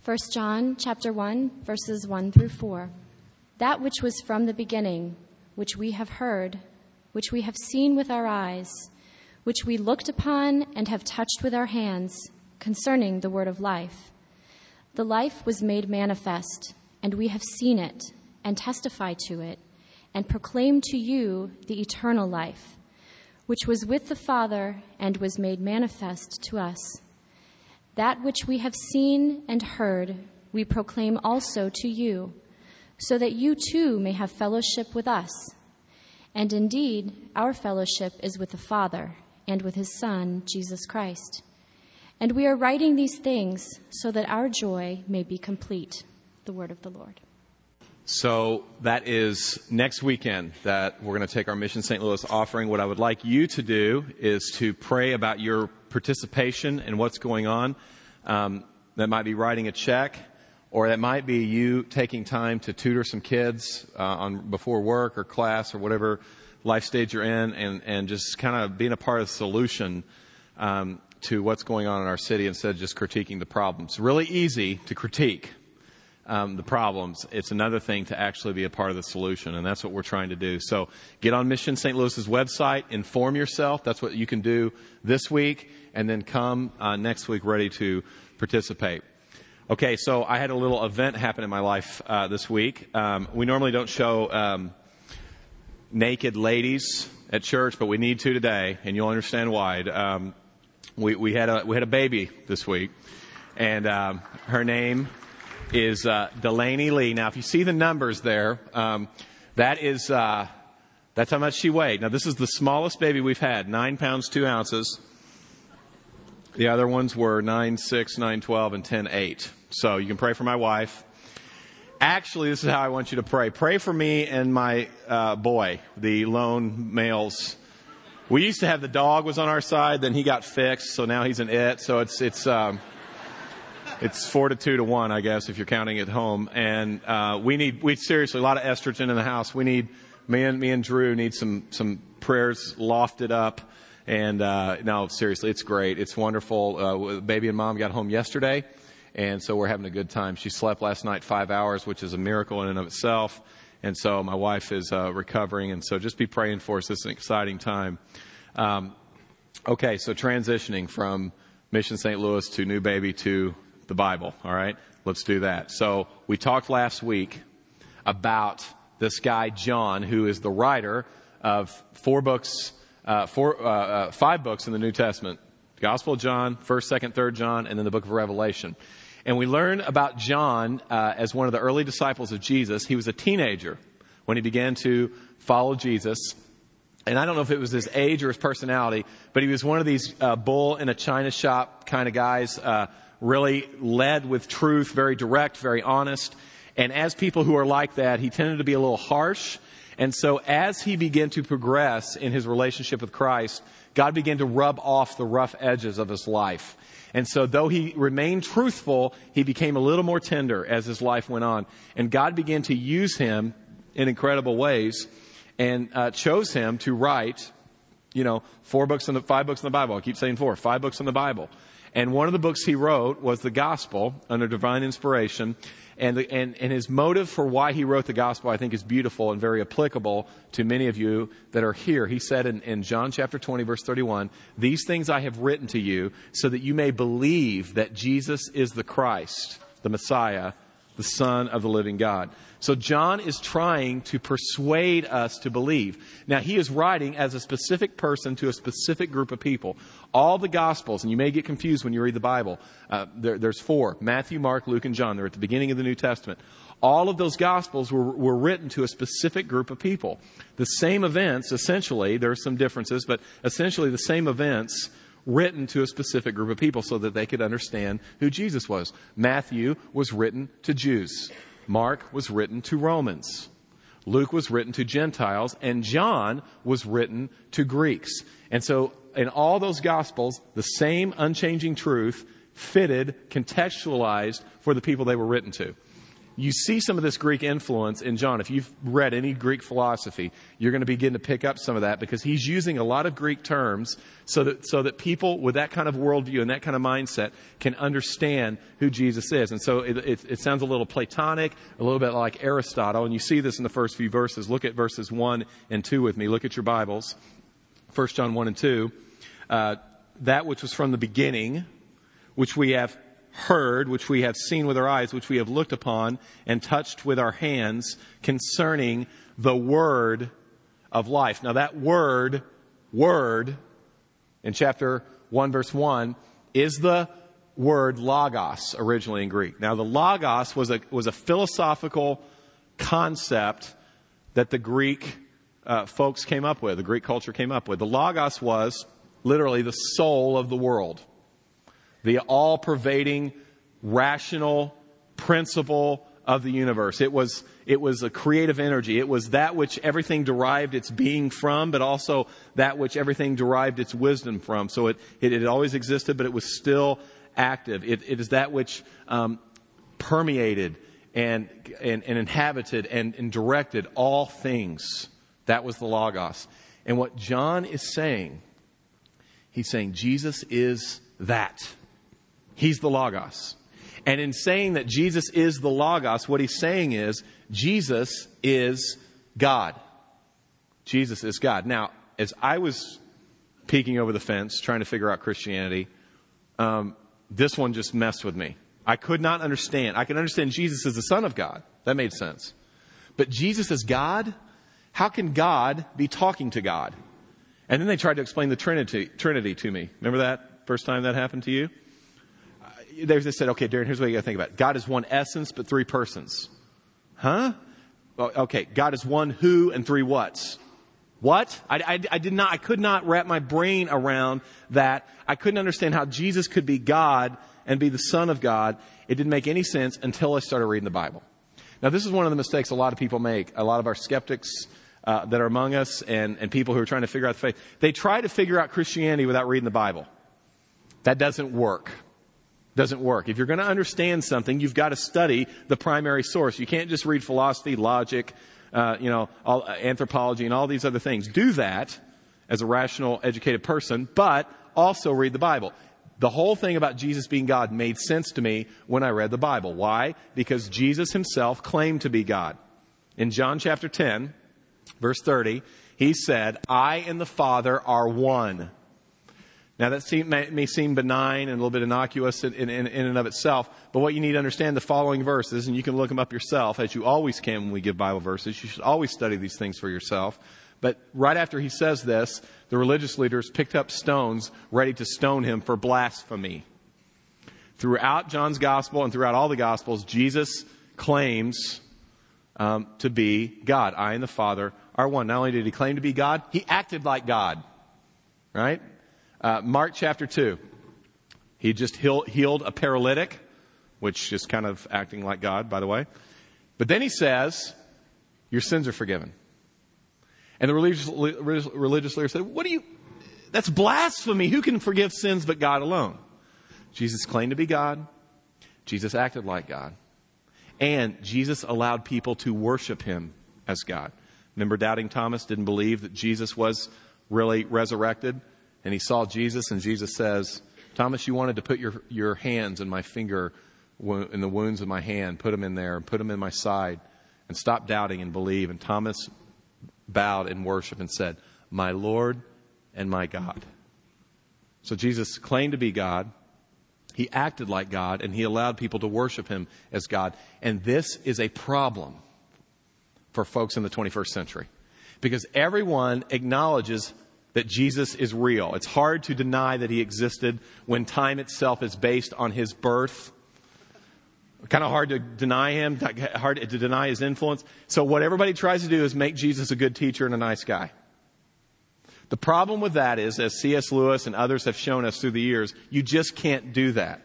1 John chapter 1, verses 1 through 4. That which was from the beginning, which we have heard, which we have seen with our eyes, which we looked upon and have touched with our hands, concerning the word of life. The life was made manifest, and we have seen it, and testify to it, and proclaim to you the eternal life, which was with the Father and was made manifest to us. That which we have seen and heard, we proclaim also to you, so that you too may have fellowship with us. And indeed, our fellowship is with the Father and with his Son, Jesus Christ. And we are writing these things so that our joy may be complete. The word of the Lord. So that is next weekend that we're going to take our Mission St. Louis offering. What I would like you to do is to pray about your participation in what's going on. That might be writing a check, or that might be you taking time to tutor some kids before work or class or whatever life stage you're in, and just kind of being a part of the solution to what's going on in our city instead of just critiquing the problems. Really easy to critique the problems. It's another thing to actually be a part of the solution, and that's what we're trying to do. So get on Mission St. Louis's website, inform yourself. That's what you can do this week, and then come next week ready to participate. Okay, so I had a little event happen in my life this week. We normally don't show naked ladies at church, but we need to today, and you'll understand why. We had a baby this week, and her name is Delaney Lee. Now, if you see the numbers there, that's how much she weighed. Now, this is the smallest baby we've had, 9 pounds, 2 ounces. The other ones were 9'6", 9'12", and 10'8". So you can pray for my wife. Actually, this is how I want you to pray. Pray for me and my boy, the lone males. We used to have the dog was on our side, then he got fixed, so now he's an it. So it's 4-2-1, I guess, if you're counting at home. And we seriously, a lot of estrogen in the house. We need, me and Drew need some prayers lofted up. And no, seriously, it's great. It's wonderful. Baby and mom got home yesterday, and so we're having a good time. She slept last night 5 hours, which is a miracle in and of itself. And so my wife is recovering, and so just be praying for us. This is an exciting time. Okay, so transitioning from Mission St. Louis to New Baby to the Bible. All right, let's do that. So we talked last week about this guy John, who is the writer of 5 books in the New Testament: the Gospel of John, 1st, 2nd, 3rd John, and then the book of Revelation. And we learn about John as one of the early disciples of Jesus. He was a teenager when he began to follow Jesus. And I don't know if it was his age or his personality, but he was one of these bull in a china shop kind of guys, really led with truth, very direct, very honest. And as people who are like that, he tended to be a little harsh. And so as he began to progress in his relationship with Christ, God began to rub off the rough edges of his life. And so though he remained truthful, he became a little more tender as his life went on. And God began to use him in incredible ways and chose him to write, 5 books in the Bible. I keep saying 5 books in the Bible. And one of the books he wrote was the Gospel under divine inspiration. And his motive for why he wrote the Gospel, I think, is beautiful and very applicable to many of you that are here. He said in John chapter 20, verse 31, "These things I have written to you so that you may believe that Jesus is the Christ, the Messiah, the Son of the living God." So John is trying to persuade us to believe. Now, he is writing as a specific person to a specific group of people. All the Gospels, and you may get confused when you read the Bible, there's 4, Matthew, Mark, Luke, and John. They're at the beginning of the New Testament. All of those Gospels were written to a specific group of people. The same events, essentially, there are some differences, but essentially the same events written to a specific group of people so that they could understand who Jesus was. Matthew was written to Jews. Mark was written to Romans. Luke was written to Gentiles, and John was written to Greeks. And so in all those Gospels, the same unchanging truth fitted, contextualized for the people they were written to. you see some of this Greek influence in John. If you've read any Greek philosophy, you're going to begin to pick up some of that because he's using a lot of Greek terms so that people with that kind of worldview and that kind of mindset can understand who Jesus is. And so it sounds a little Platonic, a little bit like Aristotle. And you see this in the first few verses. Look at verses 1 and 2 with me. Look at your Bibles. 1 John 1 and 2. That which was from the beginning, which we have heard, which we have seen with our eyes, which we have looked upon and touched with our hands concerning the word of life. Now that word in chapter 1 verse 1 is the word logos originally in Greek. Now the logos was a philosophical concept that the Greek folks came up with, the Greek culture came up with. The logos was literally the soul of the world. The all-pervading, rational principle of the universe. It was a creative energy. It was that which everything derived its being from, but also that which everything derived its wisdom from. So it always existed, but it was still active. It is that which permeated and inhabited and directed all things. That was the Logos. And what John is saying, he's saying Jesus is that. He's the Logos. And in saying that Jesus is the Logos, what he's saying is Jesus is God. Jesus is God. Now, as I was peeking over the fence, trying to figure out Christianity, this one just messed with me. I could not understand. I can understand Jesus as the Son of God. That made sense. But Jesus as God? How can God be talking to God? And then they tried to explain the Trinity to me. Remember that first time that happened to you? They said, okay, Darren, here's what you got to think about. God is one essence, but three persons. Huh? Well, okay, God is one who and three whats. What? I could not wrap my brain around that. I couldn't understand how Jesus could be God and be the Son of God. It didn't make any sense until I started reading the Bible. Now, this is one of the mistakes a lot of people make. A lot of our skeptics that are among us and people who are trying to figure out the faith. They try to figure out Christianity without reading the Bible. That doesn't work. Doesn't work. If you're going to understand something, you've got to study the primary source. You can't just read philosophy, logic, anthropology, and all these other things. Do that as a rational, educated person, but also read the Bible. The whole thing about Jesus being God made sense to me when I read the Bible. Why? Because Jesus himself claimed to be God. In John chapter 10, verse 30, he said, I and the Father are one. Now that may seem benign and a little bit innocuous in and of itself, but what you need to understand the following verses, and you can look them up yourself, as you always can when we give Bible verses. You should always study these things for yourself. But right after he says this, the religious leaders picked up stones ready to stone him for blasphemy. Throughout John's gospel and throughout all the gospels, Jesus claims to be God. I and the Father are one. Not only did he claim to be God, he acted like God. Right? Mark chapter 2. He just healed a paralytic, which is kind of acting like God, by the way. But then he says, your sins are forgiven. And the religious leader said, that's blasphemy. Who can forgive sins but God alone? Jesus claimed to be God. Jesus acted like God. And Jesus allowed people to worship him as God. Remember, doubting Thomas didn't believe that Jesus was really resurrected. And he saw Jesus, and Jesus says, Thomas, you wanted to put your hands in my finger, in the wounds of my hand, put them in there, and put them in my side, and stop doubting and believe. And Thomas bowed in worship and said, my Lord and my God. So Jesus claimed to be God. He acted like God, and he allowed people to worship him as God. And this is a problem for folks in the 21st century, because everyone acknowledges that Jesus is real. It's hard to deny that he existed when time itself is based on his birth. Kind of hard to deny him, hard to deny his influence. So what everybody tries to do is make Jesus a good teacher and a nice guy. The problem with that is, as C.S. Lewis and others have shown us through the years, you just can't do that.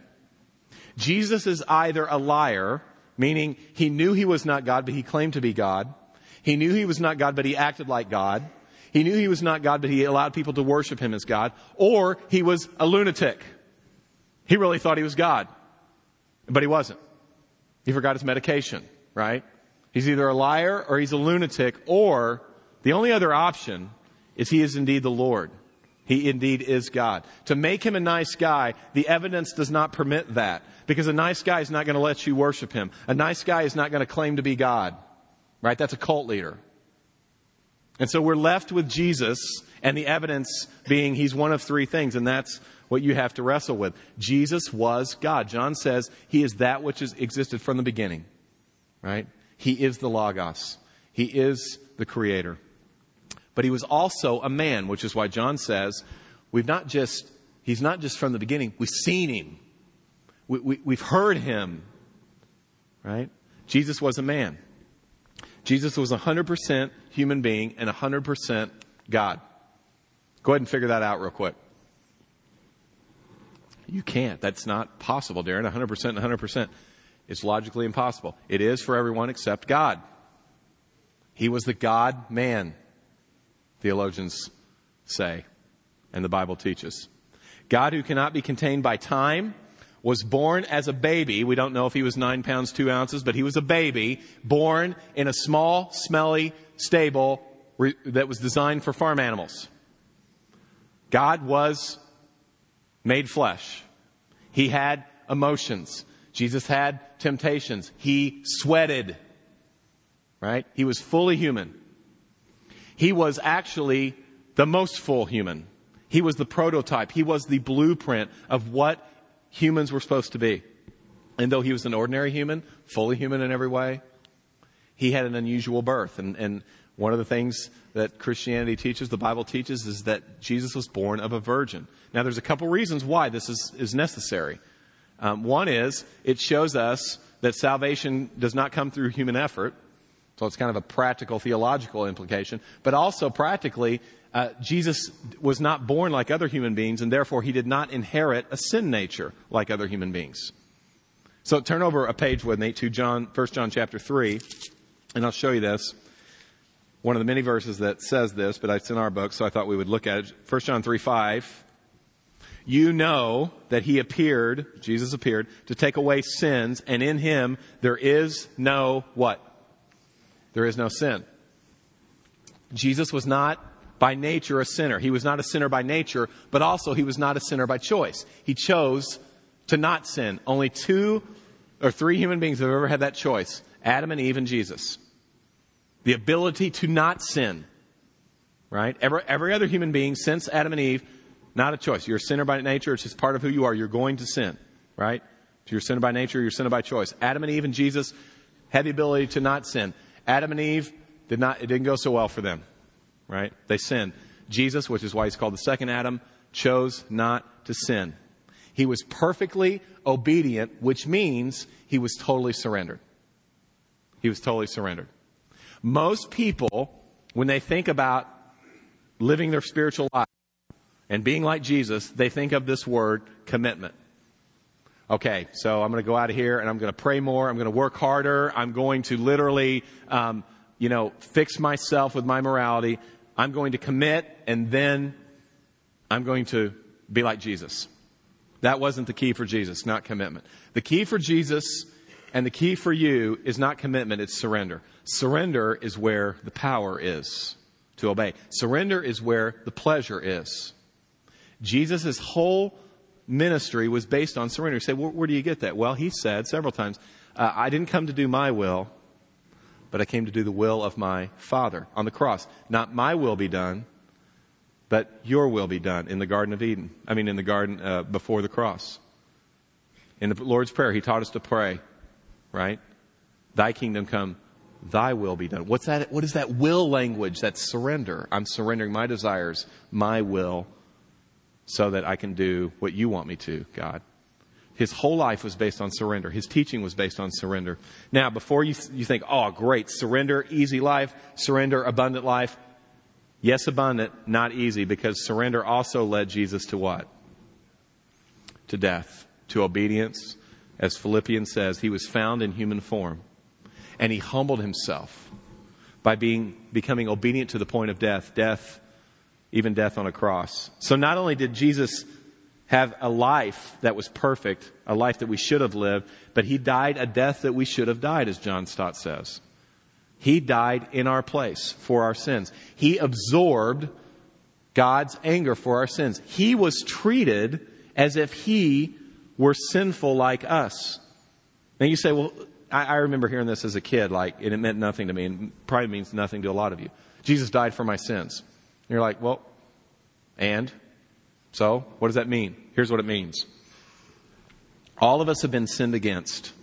Jesus is either a liar, meaning he knew he was not God, but he claimed to be God. He knew he was not God, but he acted like God. He knew he was not God, but he allowed people to worship him as God. Or he was a lunatic. He really thought he was God, but he wasn't. He forgot his medication. right? He's either a liar or he's a lunatic, or the only other option is he is indeed the Lord. He indeed is God. To make him a nice guy, the evidence does not permit that, because a nice guy is not going to let you worship him. A nice guy is not going to claim to be God, right? That's a cult leader. And so we're left with Jesus, and the evidence being he's one of three things, and that's what you have to wrestle with. Jesus was God. John says he is that which has existed from the beginning, right? He is the Logos. He is the Creator. But he was also a man, which is why John says he's not just from the beginning. We've seen him. We've heard him, right? Jesus was a man. Jesus was 100% human being and 100% God. Go ahead and figure that out real quick. You can't. That's not possible, Darren. 100% and 100%. It's logically impossible. It is for everyone except God. He was the God-man, theologians say, and the Bible teaches. God, who cannot be contained by time, was born as a baby. We don't know if he was 9 pounds, 2 ounces, but he was a baby born in a small, smelly stable that was designed for farm animals. God was made flesh. He had emotions. Jesus had temptations. He sweated, right? He was fully human. He was actually the most full human. He was the prototype. He was the blueprint of what humans were supposed to be. And though he was an ordinary human, fully human in every way, he had an unusual birth. And one of the things that Christianity teaches, the Bible teaches, is that Jesus was born of a virgin. Now, there's a couple reasons why this is necessary. One is it shows us that salvation does not come through human effort. So it's kind of a practical theological implication. But also practically, Jesus was not born like other human beings, and therefore he did not inherit a sin nature like other human beings. So turn over a page with me to 1 John chapter 3, and I'll show you this. One of the many verses that says this, but it's in our book, so I thought we would look at it. 1 John 3:5. You know that he appeared, Jesus appeared, to take away sins, and in him there is no what? There is no sin. Jesus was not by nature a sinner. He was not a sinner by nature, but also he was not a sinner by choice. He chose to not sin. Only 2 or 3 human beings have ever had that choice. Adam and Eve and Jesus. The ability to not sin. Right? Every other human being since Adam and Eve, not a choice. You're a sinner by nature. It's just part of who you are. You're going to sin. Right? If you're a sinner by nature, you're a sinner by choice. Adam and Eve and Jesus had the ability to not sin. Adam and Eve it didn't go so well for them. Right? They sinned. Jesus, which is why he's called the second Adam, chose not to sin. He was perfectly obedient, which means he was totally surrendered. He was totally surrendered. Most people, when they think about living their spiritual life and being like Jesus, they think of this word, commitment. Okay, so I'm going to go out of here and I'm going to pray more. I'm going to work harder. I'm going to literally, fix myself with my morality. I'm going to commit, and then I'm going to be like Jesus. That wasn't the key for Jesus, not commitment. The key for Jesus and the key for you is not commitment, it's surrender. Surrender is where the power is to obey. Surrender is where the pleasure is. Jesus' whole ministry was based on surrender. You say, where do you get that? Well, he said several times, I didn't come to do my will, but I came to do the will of my Father on the cross. Not my will be done, but your will be done in the Garden of Eden. In the garden before the cross. In the Lord's Prayer, he taught us to pray, right? Thy kingdom come, thy will be done. What's that? What is that will language? That's surrender. I'm surrendering my desires, my will, so that I can do what you want me to, God. His whole life was based on surrender. His teaching was based on surrender. Now, before you think, oh, great, surrender, easy life, surrender, abundant life. Yes, abundant, not easy, because surrender also led Jesus to what? To death, to obedience. As Philippians says, he was found in human form. And he humbled himself by becoming obedient to the point of death, even death on a cross. So not only did Jesus have a life that was perfect, a life that we should have lived, but he died a death that we should have died, as John Stott says. He died in our place for our sins. He absorbed God's anger for our sins. He was treated as if he were sinful like us. Now you say, well, I remember hearing this as a kid, and it meant nothing to me, and probably means nothing to a lot of you. Jesus died for my sins. And you're like, well, and? So, what does that mean? Here's what it means. All of us have been sinned against.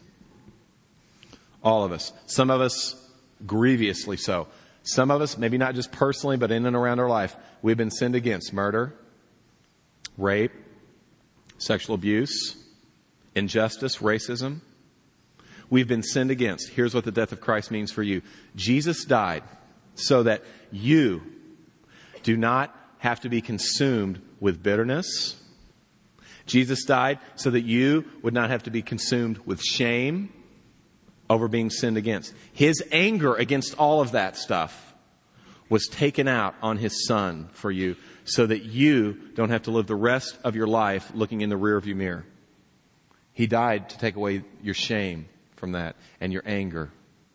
All of us. Some of us grievously so. Some of us, maybe not just personally, but in and around our life, we've been sinned against. Murder, rape, sexual abuse, injustice, racism. We've been sinned against. Here's what the death of Christ means for you. Jesus died so that you do not have to be consumed with bitterness. Jesus died so that you would not have to be consumed with shame over being sinned against. His anger against all of that stuff was taken out on his Son for you so that you don't have to live the rest of your life looking in the rearview mirror. He died to take away your shame from that and your anger.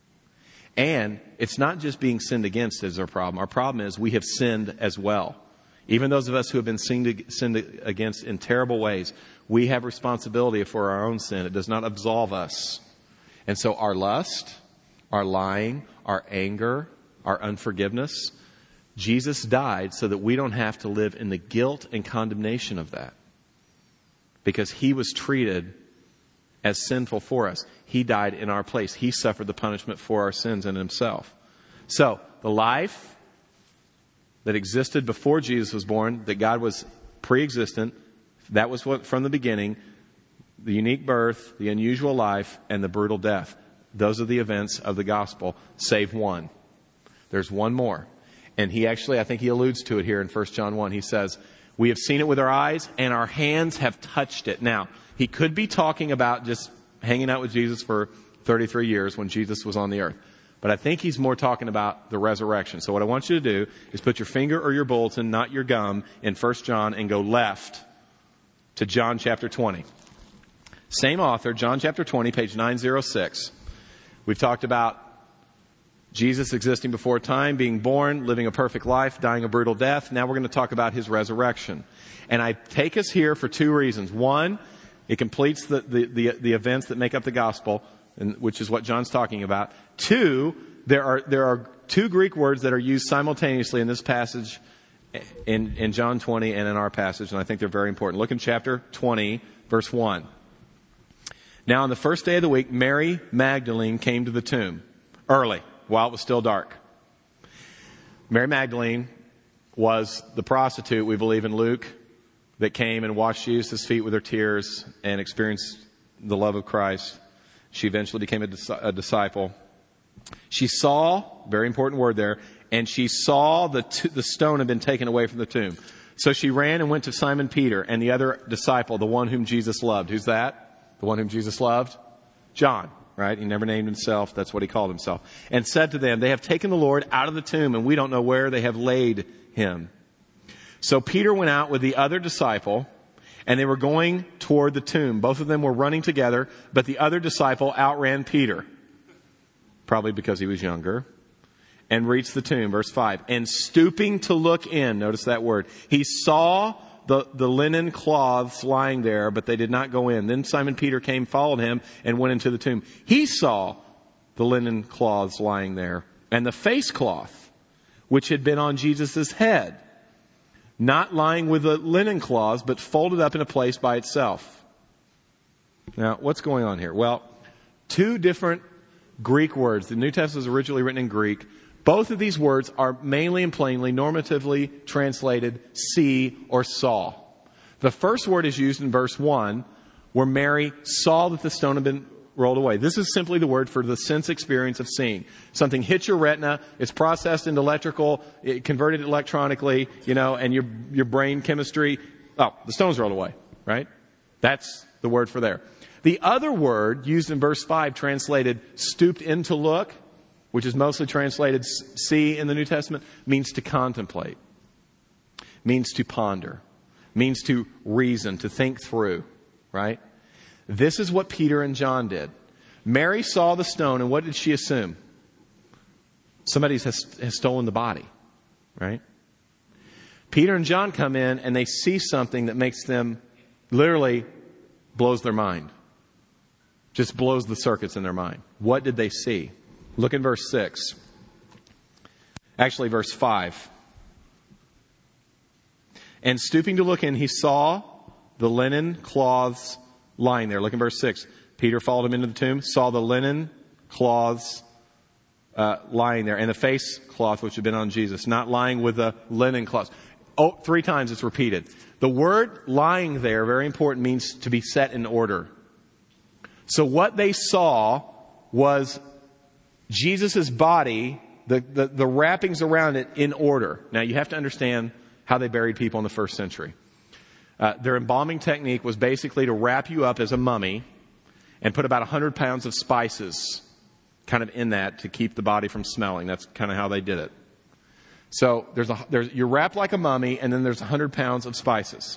And it's not just being sinned against is our problem. Our problem is we have sinned as well. Even those of us who have been sinned against in terrible ways, we have responsibility for our own sin. It does not absolve us. And so our lust, our lying, our anger, our unforgiveness, Jesus died so that we don't have to live in the guilt and condemnation of that. Because he was treated as sinful for us. He died in our place. He suffered the punishment for our sins in himself. So, the life that existed before Jesus was born, that God was pre-existent, that was what from the beginning, the unique birth, the unusual life, and the brutal death. Those are the events of the gospel, save one. There's one more. And I think he alludes to it here in 1 John 1. He says, we have seen it with our eyes, and our hands have touched it. Now, he could be talking about just hanging out with Jesus for 33 years when Jesus was on the earth. But I think he's more talking about the resurrection. So what I want you to do is put your finger or your bulletin, not your gum, in 1 John and go left to John chapter 20. Same author, John chapter 20, page 906. We've talked about Jesus existing before time, being born, living a perfect life, dying a brutal death. Now we're going to talk about his resurrection. And I take us here for two reasons. One, it completes the events that make up the gospel, which is what John's talking about. Two, there are two Greek words that are used simultaneously in this passage in John 20 and in our passage, and I think they're very important. Look in chapter 20, verse 1. Now on the first day of the week, Mary Magdalene came to the tomb early, while it was still dark. Mary Magdalene was the prostitute, we believe in Luke, that came and washed Jesus' feet with her tears and experienced the love of Christ. She eventually became a disciple. She saw, very important word there, and she saw the stone had been taken away from the tomb. So she ran and went to Simon Peter and the other disciple, the one whom Jesus loved. Who's that? The one whom Jesus loved? John, right? He never named himself. That's what he called himself. And said to them, they have taken the Lord out of the tomb, and we don't know where they have laid him. So Peter went out with the other disciple, and they were going toward the tomb. Both of them were running together, but the other disciple outran Peter, probably because he was younger, and reached the tomb. Verse 5. And stooping to look in, notice that word, he saw the linen cloths lying there, but they did not go in. Then Simon Peter came, followed him, and went into the tomb. He saw the linen cloths lying there, and the face cloth, which had been on Jesus' head, not lying with the linen cloths, but folded up in a place by itself. Now, what's going on here? Well, two different Greek words. The New Testament was originally written in Greek. Both of these words are mainly and plainly normatively translated see or saw. The first word is used in verse 1, where Mary saw that the stone had been rolled away. This is simply the word for the sense experience of seeing. Something hits your retina, it's processed into converted electronically, and your brain chemistry, the stone's rolled away, right? That's the word for there. The other word used in verse 5, translated stooped in to look, which is mostly translated see in the New Testament, means to contemplate, means to ponder. Means to reason, to think through, right? This is what Peter and John did. Mary saw the stone, and what did she assume? Somebody has stolen the body, right? Peter and John come in, and they see something that makes them, literally blows their mind. Just blows the circuits in their mind. What did they see? Look in verse 6. Actually, verse 5. And stooping to look in, he saw the linen cloths lying there. Look in verse 6. Peter followed him into the tomb, saw the linen cloths lying there, and the face cloth which had been on Jesus, not lying with the linen cloths. Oh, 3 times it's repeated. The word lying there, very important, means to be set in order. So what they saw was Jesus' body, the wrappings around it, in order. Now you have to understand how they buried people in the first century. Their embalming technique was basically to wrap you up as a mummy and put about 100 pounds of spices kind of in that to keep the body from smelling. That's kind of how they did it. So you're wrapped like a mummy, and then there's 100 pounds of spices.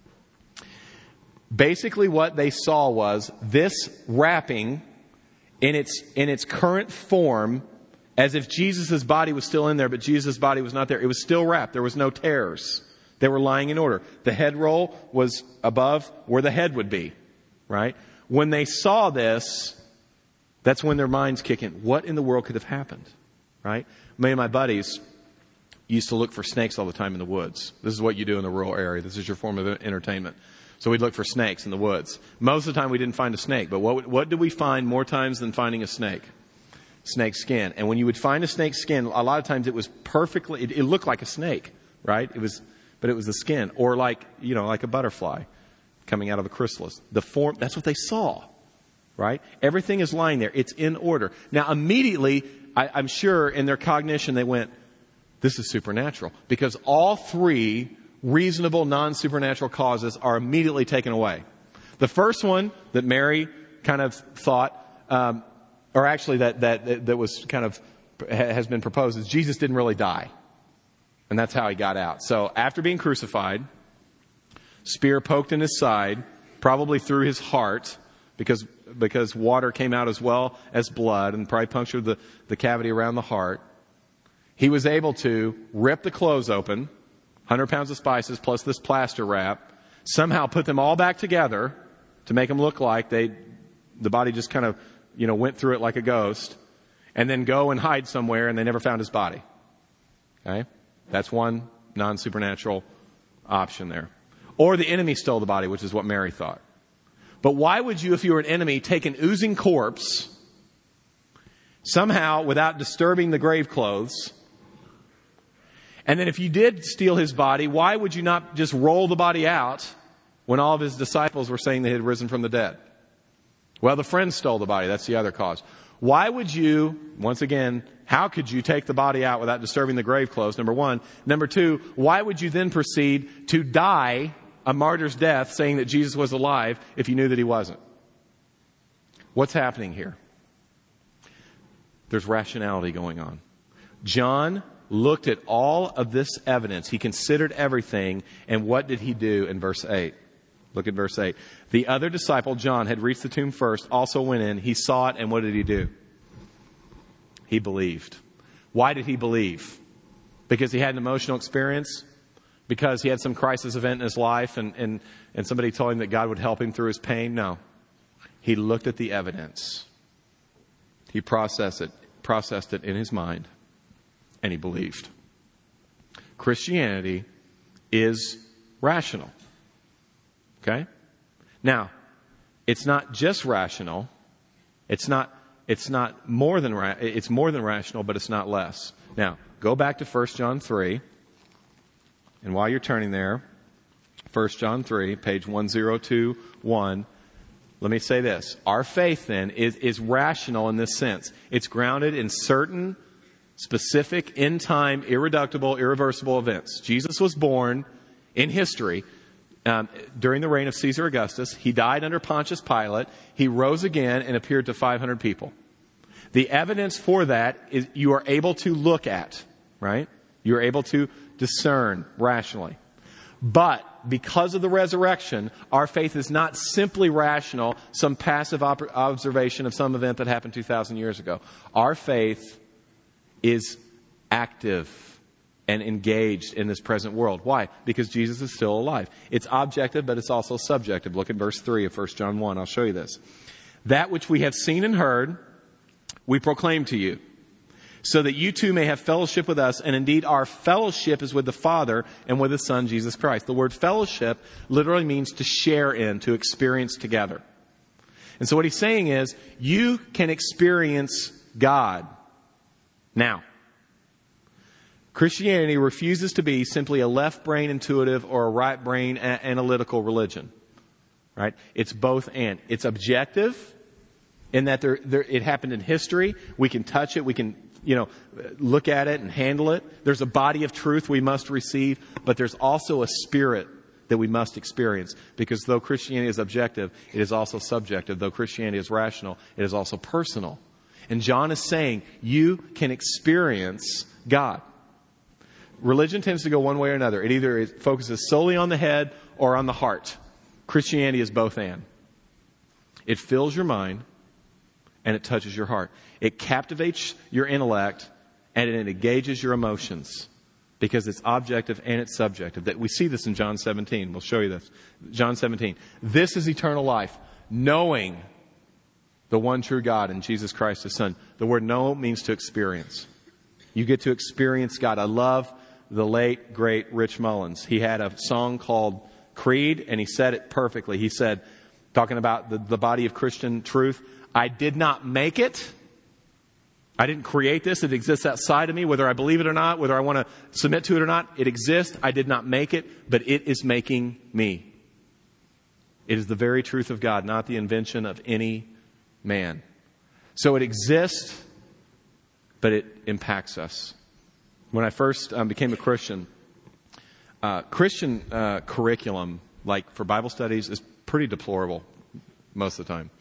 Basically what they saw was this wrapping in its current form, as if Jesus' body was still in there, but Jesus' body was not there. It was still wrapped. There was no tears. They were lying in order. The head roll was above where the head would be, right? When they saw this, that's when their minds kick in. What in the world could have happened, right? Many of my buddies used to look for snakes all the time in the woods. This is what you do in the rural area. This is your form of entertainment. So we'd look for snakes in the woods. Most of the time we didn't find a snake, but what did we find more times than finding a snake? Snake skin. And when you would find a snake skin, a lot of times it was perfectly, it looked like a snake, right? But it was the skin, or like a butterfly coming out of a chrysalis. The form, that's what they saw, right? Everything is lying there. It's in order. Now immediately, I'm sure in their cognition they went, this is supernatural, because all 3 reasonable non-supernatural causes are immediately taken away. The first one that Mary kind of thought, or actually that was kind of has been proposed, is Jesus didn't really die. And that's how he got out. So after being crucified, spear poked in his side, probably through his heart, because water came out as well as blood and probably punctured the cavity around the heart. He was able to rip the clothes open, 100 pounds of spices plus this plaster wrap, somehow put them all back together to make them look like the body just kind of, went through it like a ghost, and then go and hide somewhere, and they never found his body. Okay? That's one non-supernatural option there. Or the enemy stole the body, which is what Mary thought. But why would you, if you were an enemy, take an oozing corpse, somehow without disturbing the grave clothes, and then if you did steal his body, why would you not just roll the body out when all of his disciples were saying they had risen from the dead? Well, the friends stole the body. That's the other cause. Why would you, once again, how could you take the body out without disturbing the grave clothes, number 1? Number 2, why would you then proceed to die a martyr's death saying that Jesus was alive if you knew that he wasn't? What's happening here? There's rationality going on. John looked at all of this evidence. He considered everything. And what did he do in verse 8? Look at verse 8. The other disciple, John, had reached the tomb first, also went in. He saw it, and what did he do? He believed. Why did he believe? Because he had an emotional experience? Because he had some crisis event in his life and somebody told him that God would help him through his pain? No. He looked at the evidence. He processed it in his mind, and he believed. Christianity is rational. Okay? Now, it's not just rational. It's more than rational, but it's not less. Now, go back to 1 John 3. And while you're turning there, 1 John 3, page 1021, let me say this. Our faith then is rational in this sense. It's grounded in certain specific, in-time, irreducible, irreversible events. Jesus was born in history during the reign of Caesar Augustus. He died under Pontius Pilate. He rose again and appeared to 500 people. The evidence for that is you are able to look at, right? You're able to discern rationally. But because of the resurrection, our faith is not simply rational, some passive observation of some event that happened 2,000 years ago. Our faith is active and engaged in this present world. Why? Because Jesus is still alive. It's objective, but it's also subjective. Look at verse 3 of 1 John 1. I'll show you this. That which we have seen and heard, we proclaim to you, so that you too may have fellowship with us. And indeed, our fellowship is with the Father and with the Son, Jesus Christ. The word fellowship literally means to share in, to experience together. And so what he's saying is, you can experience God now. Christianity refuses to be simply a left brain intuitive or a right brain analytical religion. Right? It's both and. It's objective in that it happened in history. We can touch it. We can look at it and handle it. There's a body of truth we must receive, but there's also a spirit that we must experience. Because though Christianity is objective, it is also subjective. Though Christianity is rational, it is also personal. And John is saying, you can experience God. Religion tends to go one way or another. It either focuses solely on the head or on the heart. Christianity is both and. It fills your mind and it touches your heart. It captivates your intellect and it engages your emotions because it's objective and it's subjective. That we see this in John 17. We'll show you this. John 17. This is eternal life, knowing the one true God and Jesus Christ, His Son. The word know means to experience. You get to experience God. I love the late, great Rich Mullins. He had a song called Creed, and he said it perfectly. He said, talking about the body of Christian truth, I did not make it. I didn't create this. It exists outside of me, whether I believe it or not, whether I want to submit to it or not. It exists. I did not make it, but it is making me. It is the very truth of God, not the invention of any man. So it exists, but it impacts us. When I first became a Christian, Christian curriculum, like for Bible studies, is pretty deplorable most of the time.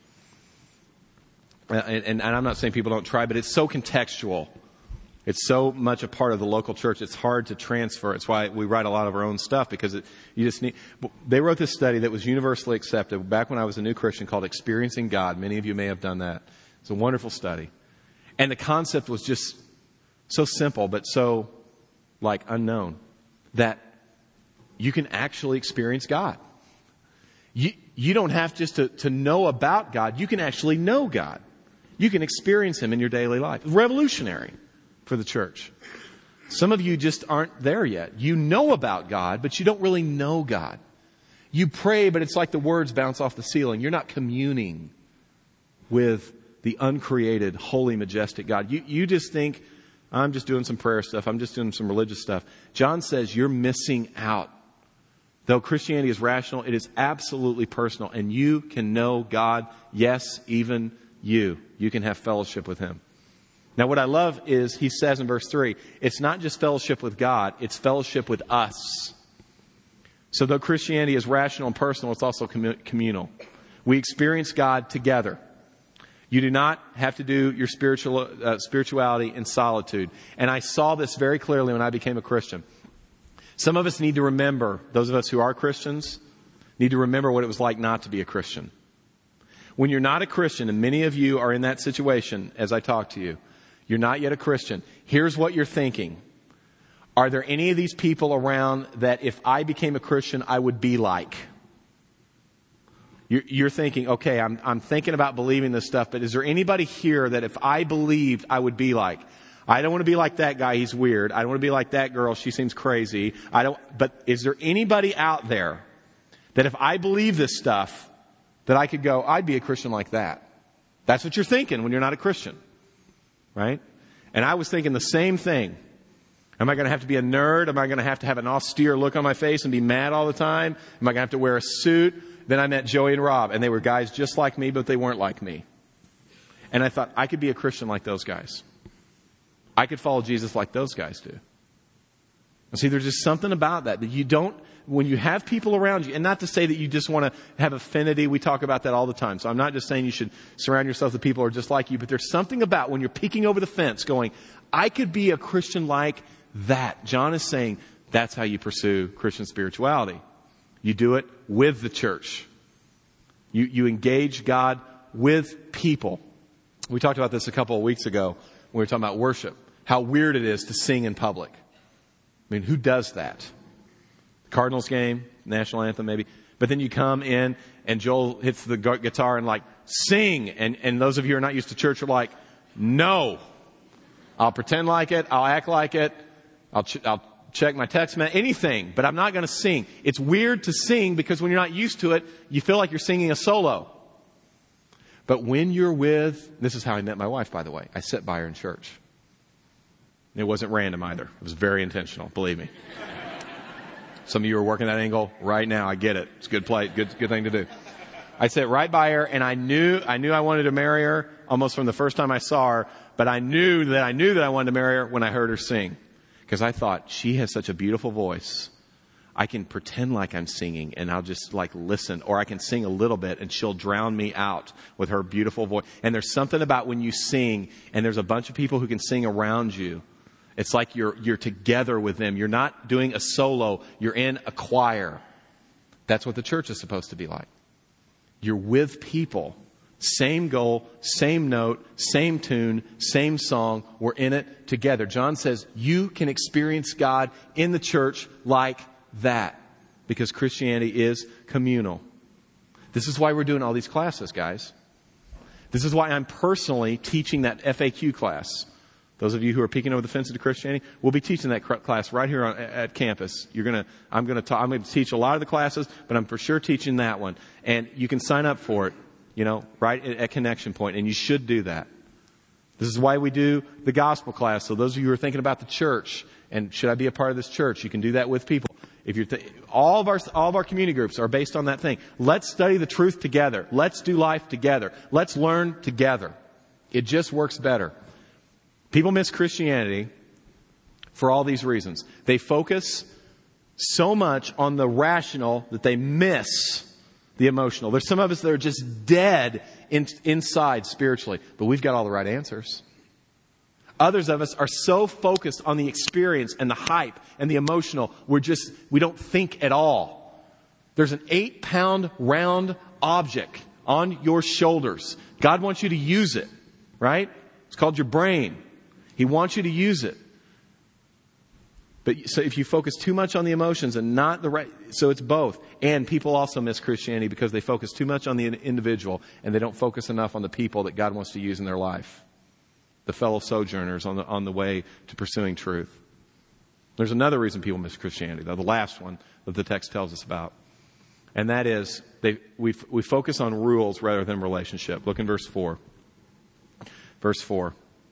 And I'm not saying people don't try, but it's so contextual. It's so much a part of the local church. It's hard to transfer. It's why we write a lot of our own stuff, because you just need. They wrote this study that was universally accepted back when I was a new Christian called Experiencing God. Many of you may have done that. It's a wonderful study. And the concept was just so simple, but so unknown, that you can actually experience God. You don't have just to know about God. You can actually know God. You can experience Him in your daily life. Revolutionary for the church. Some of you just aren't there yet. You know about God, but you don't really know God. You pray, but it's like the words bounce off the ceiling. You're not communing with the uncreated, holy, majestic God. You just think, I'm just doing some prayer stuff. I'm just doing some religious stuff. John says you're missing out. Though Christianity is rational, it is absolutely personal. And you can know God. Yes, even you. You can have fellowship with Him. Now, what I love is he says in verse 3, it's not just fellowship with God, it's fellowship with us. So though Christianity is rational and personal, it's also communal. We experience God together. You do not have to do your spirituality in solitude. And I saw this very clearly when I became a Christian. Some of us need to remember, those of us who are Christians, need to remember what it was like not to be a Christian. When you're not a Christian, and many of you are in that situation as I talk to you, you're not yet a Christian. Here's what you're thinking. Are there any of these people around that if I became a Christian, I would be like? You're thinking, okay, I'm thinking about believing this stuff, but is there anybody here that if I believed, I would be like? I don't want to be like that guy, he's weird. I don't want to be like that girl, she seems crazy. But is there anybody out there that if I believe this stuff, that I could go, I'd be a Christian like that? That's what you're thinking when you're not a Christian. Right? And I was thinking the same thing. Am I going to have to be a nerd? Am I going to have an austere look on my face and be mad all the time? Am I going to have to wear a suit? Then I met Joey and Rob, and they were guys just like me, but they weren't like me. And I thought, I could be a Christian like those guys. I could follow Jesus like those guys do. And see, there's just something about that you don't, when you have people around you, and not to say that you just want to have affinity. We talk about that all the time. So I'm not just saying you should surround yourself with people who are just like you, but there's something about when you're peeking over the fence going, I could be a Christian like that. John is saying that's how you pursue Christian spirituality. You do it with the church. You engage God with people. We talked about this a couple of weeks ago when we were talking about worship. How weird it is to sing in public. I mean, who does that? Cardinals game, national anthem maybe. But then you come in and Joel hits the guitar and like, sing. And those of you who are not used to church are like, no. I'll pretend like it. I'll act like it. I'll check my text message, anything, but I'm not going to sing. It's weird to sing because when you're not used to it, you feel like you're singing a solo. But when you're with, this is how I met my wife, by the way. I sat by her in church. It wasn't random either. It was very intentional, believe me. Some of you are working that angle right now. I get it. It's a good play, good thing to do. I sat right by her, and I knew I wanted to marry her almost from the first time I saw her, but I knew that I wanted to marry her when I heard her sing. Because I thought, she has such a beautiful voice. I can pretend like I'm singing and I'll just like listen, or I can sing a little bit and she'll drown me out with her beautiful voice. And there's something about when you sing and there's a bunch of people who can sing around you. It's like you're together with them. You're not doing a solo. You're in a choir. That's what the church is supposed to be like. You're with people. Same goal, same note, same tune, same song. We're in it together. John says you can experience God in the church like that because Christianity is communal. This is why we're doing all these classes, guys. This is why I'm personally teaching that FAQ class. Those of you who are peeking over the fence into Christianity, we'll be teaching that class right here at campus. I'm going to teach a lot of the classes, but I'm for sure teaching that one. And you can sign up for it. Right at Connection Point, and you should do that. This is why we do the gospel class. So those of you who are thinking about the church and should I be a part of this church, you can do that with people. If you're all of our community groups are based on that thing. Let's study the truth together. Let's do life together. Let's learn together. It just works better. People miss Christianity for all these reasons. They focus so much on the rational that they miss the emotional. There's some of us that are just dead inside spiritually, but we've got all the right answers. Others of us are so focused on the experience and the hype and the emotional, we don't think at all. There's an 8-pound round object on your shoulders. God wants you to use it, right? It's called your brain. He wants you to use it. But so if you focus too much on the emotions and not the right, so it's both. And people also miss Christianity because they focus too much on the individual and they don't focus enough on the people that God wants to use in their life. The fellow sojourners on the way to pursuing truth. There's another reason people miss Christianity, though, the last one that the text tells us about. And that is, we focus on rules rather than relationship. Look in verse 4. Verse 4.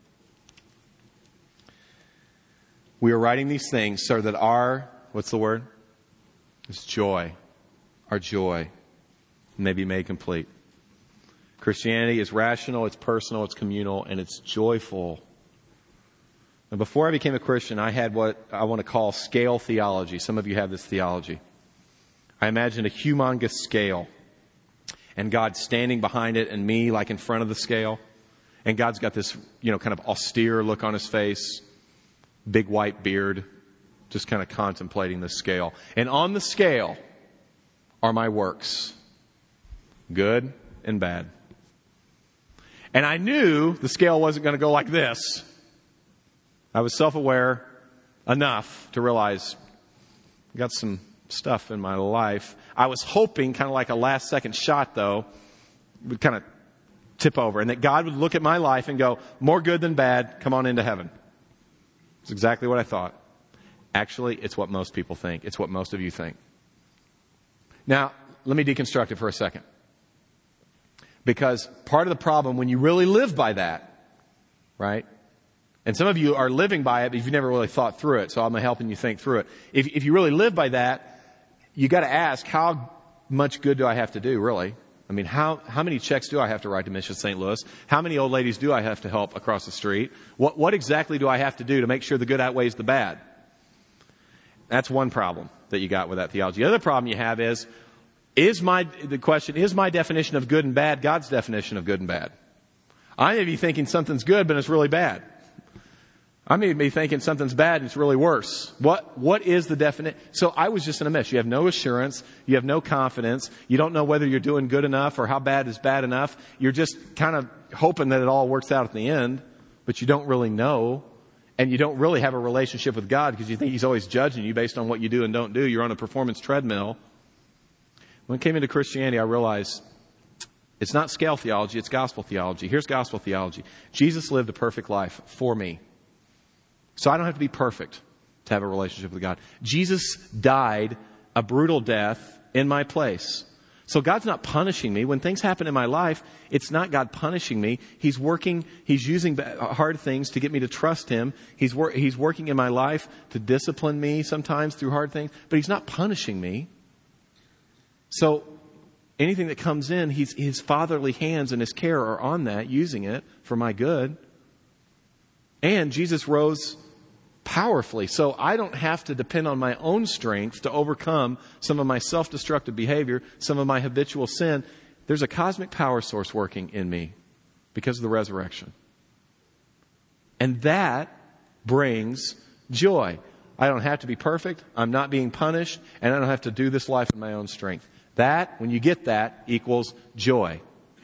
We are writing these things so that what's the word? It's joy. Our joy may be made complete. Christianity is rational, it's personal, it's communal, and it's joyful. Now, before I became a Christian, I had what I want to call scale theology. Some of you have this theology. I imagined a humongous scale, and God standing behind it, and me like in front of the scale. And God's got this, kind of austere look on his face. Big white beard, just kind of contemplating the scale. And on the scale are my works, good and bad. And I knew the scale wasn't going to go like this. I was self-aware enough to realize I got some stuff in my life. I was hoping, kind of like a last-second shot, though, would kind of tip over. And that God would look at my life and go, more good than bad, come on into heaven. It's exactly what I thought. Actually, it's what most people think. It's what most of you think. Now, let me deconstruct it for a second. Because part of the problem when you really live by that, right? And some of you are living by it, but you've never really thought through it. So I'm helping you think through it. If you really live by that, you got to ask, how much good do I have to do, really? I mean, how many checks do I have to write to Mission St. Louis? How many old ladies do I have to help across the street? What exactly do I have to do to make sure the good outweighs the bad? That's one problem that you got with that theology. The other problem you have is my definition of good and bad God's definition of good and bad? I may be thinking something's good, but it's really bad. I may be thinking something's bad and it's really worse. What is the definition? So I was just in a mess. You have no assurance. You have no confidence. You don't know whether you're doing good enough or how bad is bad enough. You're just kind of hoping that it all works out at the end, but you don't really know. And you don't really have a relationship with God because you think He's always judging you based on what you do and don't do. You're on a performance treadmill. When I came into Christianity, I realized it's not scale theology, it's gospel theology. Here's gospel theology. Jesus lived a perfect life for me. So I don't have to be perfect to have a relationship with God. Jesus died a brutal death in my place. So God's not punishing me. When things happen in my life, it's not God punishing me. He's working, He's using hard things to get me to trust Him. He's working in my life to discipline me sometimes through hard things, but He's not punishing me. So anything that comes in, His fatherly hands and His care are on that, using it for my good. And Jesus rose powerfully. So I don't have to depend on my own strength to overcome some of my self-destructive behavior, some of my habitual sin. There's a cosmic power source working in me because of the resurrection. And that brings joy. I don't have to be perfect. I'm not being punished. And I don't have to do this life in my own strength. That, when you get that, equals joy.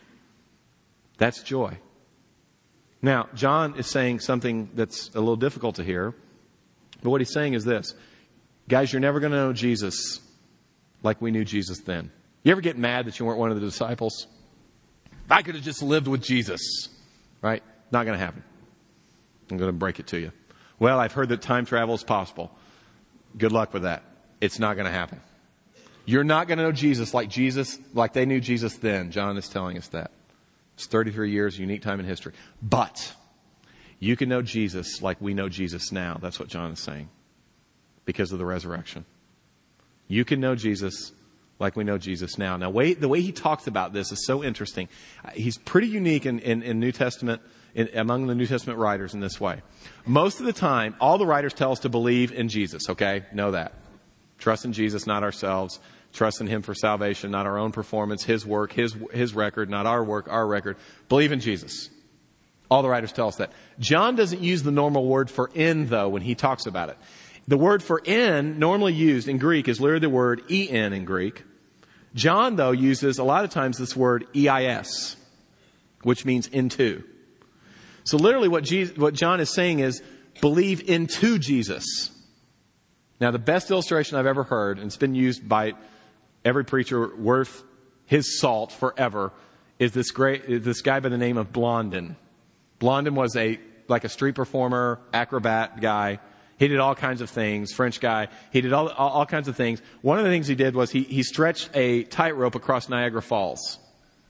That's joy. Now, John is saying something that's a little difficult to hear. But what he's saying is this. Guys, you're never going to know Jesus like we knew Jesus then. You ever get mad that you weren't one of the disciples? I could have just lived with Jesus. Right? Not going to happen. I'm going to break it to you. Well, I've heard that time travel is possible. Good luck with that. It's not going to happen. You're not going to know Jesus like they knew Jesus then. John is telling us that. It's 33 years, unique time in history. But you can know Jesus like we know Jesus now. That's what John is saying. Because of the resurrection. You can know Jesus like we know Jesus now. Now, the way he talks about this is so interesting. He's pretty unique in New Testament, among the New Testament writers in this way. Most of the time, all the writers tell us to believe in Jesus, okay? Know that. Trust in Jesus, not ourselves. Trust in Him for salvation, not our own performance, His work, His record, not our work, our record. Believe in Jesus. All the writers tell us that. John doesn't use the normal word for in, though, when he talks about it. The word for in, normally used in Greek, is literally the word en in Greek. John, though, uses a lot of times this word eis, which means into. So literally what John is saying is, believe into Jesus. Now, the best illustration I've ever heard, and it's been used by every preacher worth his salt forever, is this guy by the name of Blondin. Blondin was a street performer, acrobat guy. He did all kinds of things. French guy. He did all kinds of things. One of the things he did was he stretched a tightrope across Niagara Falls.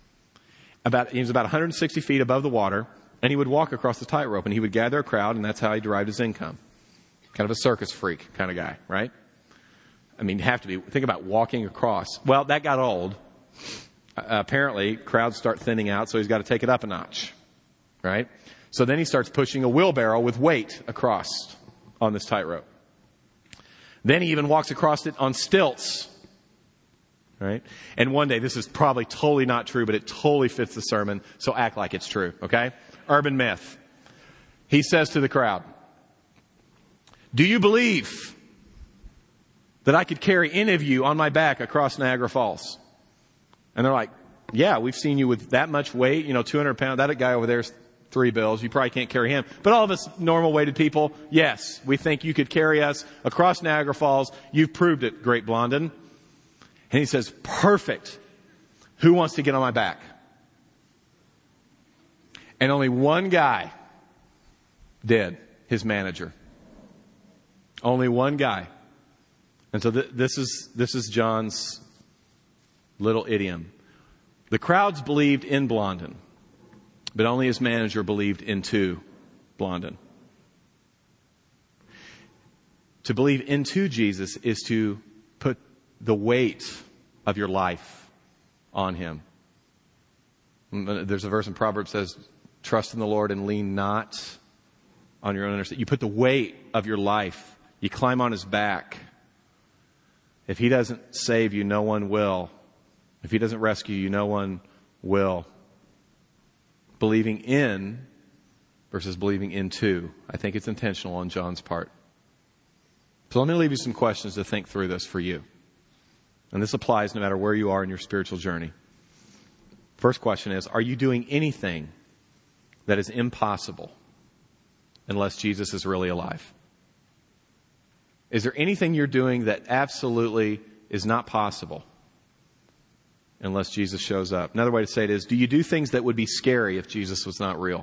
He was about 160 feet above the water, and he would walk across the tightrope, and he would gather a crowd, and that's how he derived his income. Kind of a circus freak kind of guy, right? I mean, you have to be. Think about walking across. Well, that got old. Apparently, crowds start thinning out, so he's got to take it up a notch, right? So then he starts pushing a wheelbarrow with weight across on this tightrope. Then he even walks across it on stilts, right? And one day, this is probably totally not true, but it totally fits the sermon, so act like it's true, okay? Urban myth. He says to the crowd, do you believe that I could carry any of you on my back across Niagara Falls? And they're like, yeah, we've seen you with that much weight, 200 pounds. That guy over there's $3. You probably can't carry him. But all of us normal weighted people, yes, we think you could carry us across Niagara Falls. You've proved it, great Blondin. And he says, perfect. Who wants to get on my back? And only one guy did, his manager. Only one guy. And so this is John's little idiom. The crowds believed in Blondin, but only his manager believed into Blondin. To believe into Jesus is to put the weight of your life on Him. There's a verse in Proverbs that says, trust in the Lord and lean not on your own understanding. You put the weight of your life. You climb on His back. If He doesn't save you, no one will. If He doesn't rescue you, no one will. Believing in versus believing into. I think it's intentional on John's part. So let me leave you some questions to think through this for you. And this applies no matter where you are in your spiritual journey. First question is, are you doing anything that is impossible unless Jesus is really alive? Is there anything you're doing that absolutely is not possible unless Jesus shows up? Another way to say it is, do you do things that would be scary if Jesus was not real?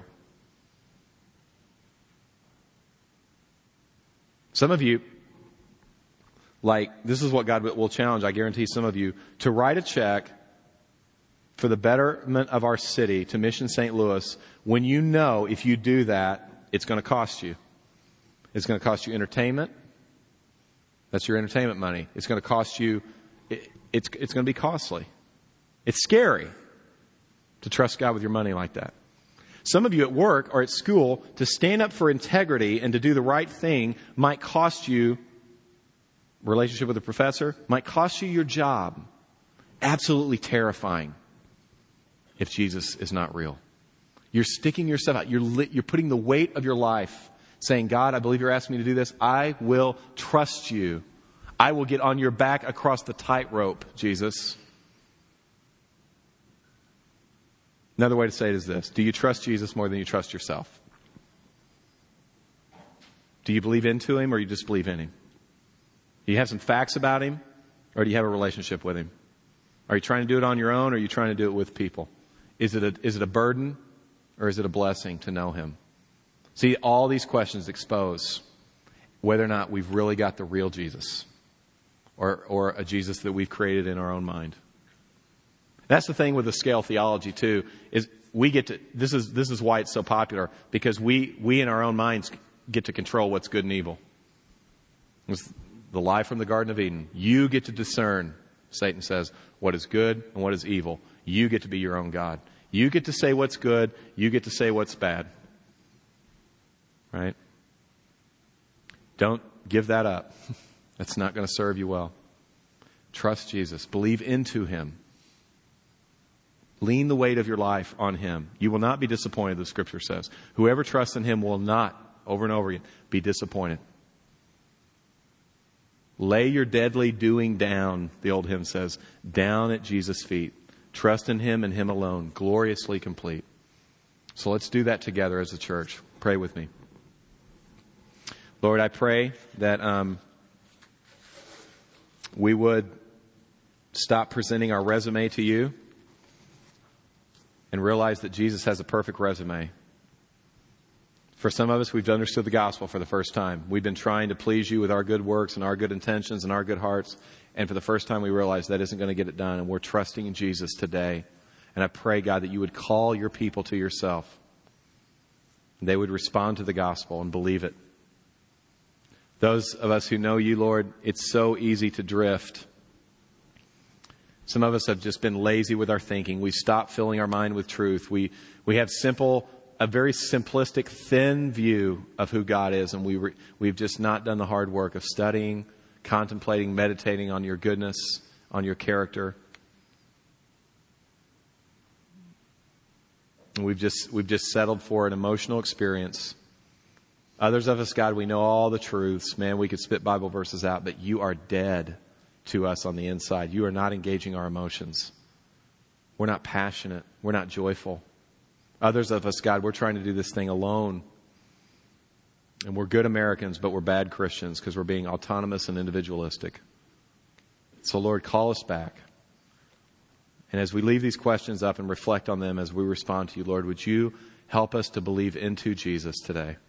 Some of you, this is what God will challenge, I guarantee some of you, to write a check for the betterment of our city to Mission St. Louis when you know if you do that, it's going to cost you. It's going to cost you entertainment. That's your entertainment money. It's going to cost you, it's going to be costly. It's scary to trust God with your money like that. Some of you at work or at school, to stand up for integrity and to do the right thing might cost you relationship with a professor, might cost you your job. Absolutely terrifying if Jesus is not real. You're sticking yourself out. You're putting the weight of your life saying, God, I believe you're asking me to do this. I will trust you. I will get on your back across the tightrope, Jesus. Another way to say it is this. Do you trust Jesus more than you trust yourself? Do you believe into him or you just believe in him? Do you have some facts about him or do you have a relationship with him? Are you trying to do it on your own or are you trying to do it with people? Is it a burden or is it a blessing to know him? See, all these questions expose whether or not we've really got the real Jesus or a Jesus that we've created in our own mind. That's the thing with the scale theology too, is we get to, this is why it's so popular, because we in our own minds get to control what's good and evil. It's the lie from the Garden of Eden. You get to discern, Satan says, what is good and what is evil. You get to be your own God. You get to say what's good. You get to say what's bad. Right? Don't give that up. That's not going to serve you well. Trust Jesus. Believe into him. Lean the weight of your life on him. You will not be disappointed, the scripture says. Whoever trusts in him will not, over and over again, be disappointed. Lay your deadly doing down, the old hymn says, down at Jesus' feet. Trust in him and him alone, gloriously complete. So let's do that together as a church. Pray with me. Lord, I pray that we would stop presenting our resume to you and realize that Jesus has a perfect resume. For some of us, we've understood the gospel for the first time. We've been trying to please you with our good works and our good intentions and our good hearts. And for the first time, we realize that isn't going to get it done. And we're trusting in Jesus today. And I pray, God, that you would call your people to yourself. They would respond to the gospel and believe it. Those of us who know you, Lord, it's so easy to drift. Some of us have just been lazy with our thinking. We stopped filling our mind with truth. We have a very simplistic, thin view of who God is, and we've just not done the hard work of studying, contemplating, meditating on your goodness, on your character. And we've just settled for an emotional experience. Others of us, God, we know all the truths. Man, we could spit Bible verses out, but you are dead to us on the inside. You are not engaging our emotions. We're not passionate. We're not joyful. Others of us, God, we're trying to do this thing alone. And we're good Americans, but we're bad Christians because we're being autonomous and individualistic. So, Lord, call us back. And as we leave these questions up and reflect on them as we respond to you, Lord, would you help us to believe into Jesus today?